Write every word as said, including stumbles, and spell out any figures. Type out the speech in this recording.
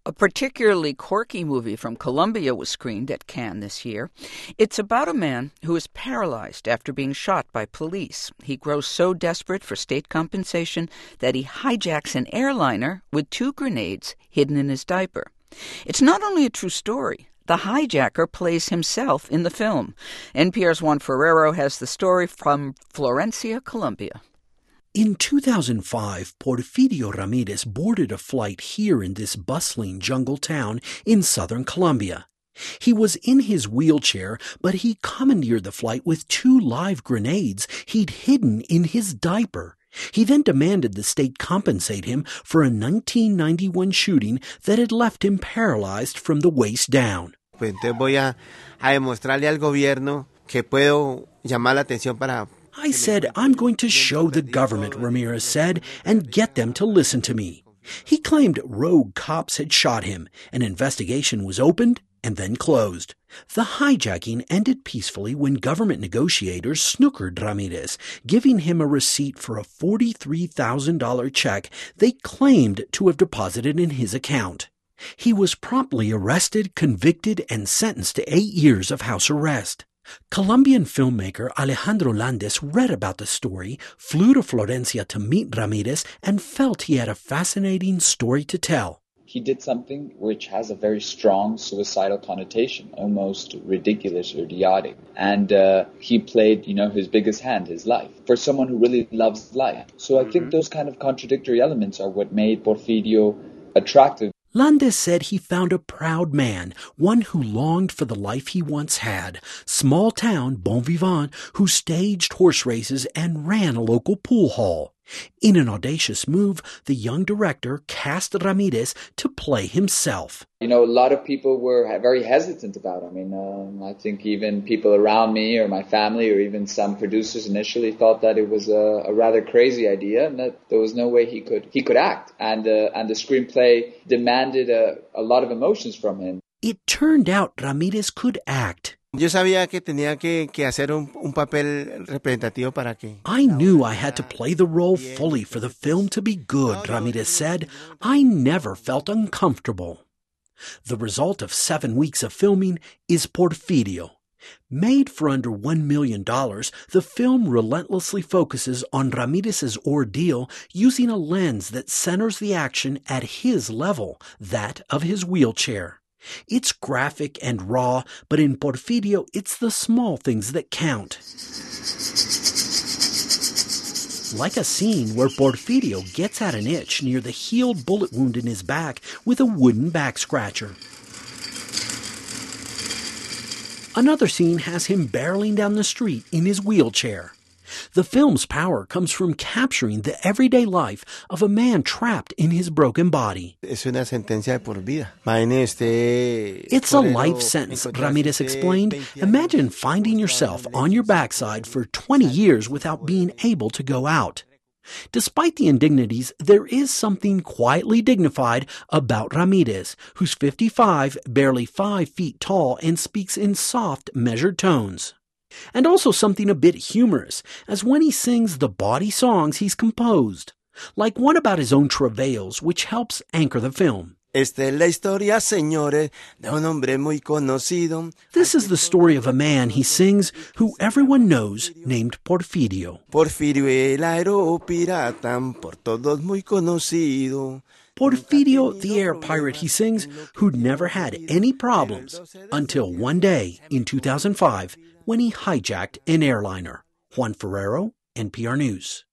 A particularly quirky movie from Colombia was screened at Cannes this year. It's about a man who is paralyzed after being shot by police. He grows so desperate for state compensation that he hijacks an airliner with two grenades hidden in his diaper. It's not only a true story. The hijacker plays himself in the film. N P R's Juan Ferrero has the story from Florencia, Colombia. In two thousand five, Porfirio Ramirez boarded a flight here in this bustling jungle town in southern Colombia. He was in his wheelchair, but he commandeered the flight with two live grenades he'd hidden in his diaper. He then demanded the state compensate him for a nineteen ninety-one shooting that had left him paralyzed from the waist down. Pues entonces voy a, a demostrarle al gobierno que puedo llamar la atención para... I said, I'm going to show the government, Ramirez said, and get them to listen to me. He claimed rogue cops had shot him. An investigation was opened and then closed. The hijacking ended peacefully when government negotiators snookered Ramirez, giving him a receipt for a forty-three thousand dollars check they claimed to have deposited in his account. He was promptly arrested, convicted, and sentenced to eight years of house arrest. Colombian filmmaker Alejandro Landes read about the story, flew to Florencia to meet Ramirez, and felt he had a fascinating story to tell. He did something which has a very strong suicidal connotation, almost ridiculous or idiotic. And uh, he played, you know, his biggest hand, his life, for someone who really loves life. So I think those kind of contradictory elements are what made Porfirio attractive. Landes said he found a proud man, one who longed for the life he once had. Small-town bon vivant who staged horse races and ran a local pool hall. In an audacious move, the young director cast Ramirez to play himself. You know, a lot of people were very hesitant about it. I mean, um, I think even people around me or my family or even some producers initially thought that it was a, a rather crazy idea and that there was no way he could he could act. And uh, and the screenplay demanded a, a lot of emotions from him. It turned out Ramirez could act. Yo sabía que tenía que, que hacer un, un papel representativo para que... I knew I had to play the role fully for the film to be good, Ramirez said. I never felt uncomfortable. The result of seven weeks of filming is Porfirio. Made for under one million dollars, the film relentlessly focuses on Ramirez's ordeal using a lens that centers the action at his level, that of his wheelchair. It's graphic and raw, but in Porfirio, it's the small things that count. Like a scene where Porfirio gets at an itch near the healed bullet wound in his back with a wooden back scratcher. Another scene has him barreling down the street in his wheelchair. The film's power comes from capturing the everyday life of a man trapped in his broken body. Es una sentencia de por vida. Este it's a life sentence, Ramirez explained. Imagine finding yourself on your backside for twenty years without being able to go out. Despite the indignities, there is something quietly dignified about Ramirez, who's fifty-five, barely five feet tall, and speaks in soft, measured tones. And also something a bit humorous, as when he sings the bawdy songs he's composed, like one about his own travails, which helps anchor the film. Esta es la historia, señores, de un hombre muy conocido. This is the story of a man, he sings, who everyone knows, named Porfirio. Porfirio el aeropirata, por todos muy conocido. Porfirio, the air pirate, he sings, who'd never had any problems until one day in two thousand five when he hijacked an airliner. Juan Ferrero, N P R News.